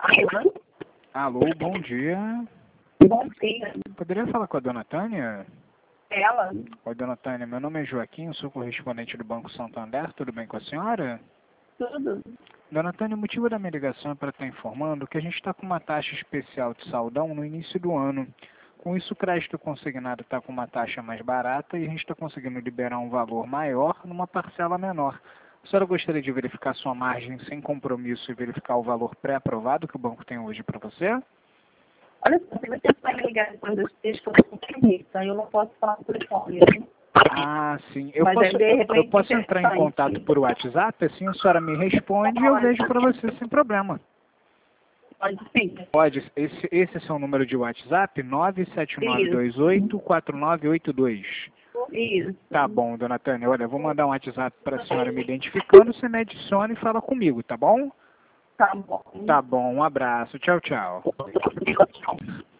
Alô? Alô, bom dia. Bom dia. Poderia falar com a dona Tânia? Ela? Oi, dona Tânia, meu nome é Joaquim, eu sou correspondente do Banco Santander, tudo bem com a senhora? Tudo? Dona Tânia, o motivo da minha ligação é para estar informando que a gente está com uma taxa especial de saldão no início do ano. Com isso, o crédito consignado está com uma taxa mais barata e a gente está conseguindo liberar um valor maior numa parcela menor. A senhora gostaria de verificar sua margem sem compromisso e verificar o valor pré-aprovado que o banco tem hoje para você? Olha só, se você vai me ligar quando eu esteja com compromisso, aí eu não posso falar por telefone, né? Ah, sim. Eu Mas posso, aí, de repente, eu posso entrar em contato por WhatsApp, assim a senhora me responde e eu vejo para você sem problema. Pode sim. Pode. Esse é seu número de WhatsApp? 979284982. Isso. Tá bom, dona Tânia. Olha, eu vou mandar um WhatsApp para a senhora me identificando, você me adiciona e fala comigo, tá bom? Tá bom. Tá bom, um abraço. Tchau, tchau.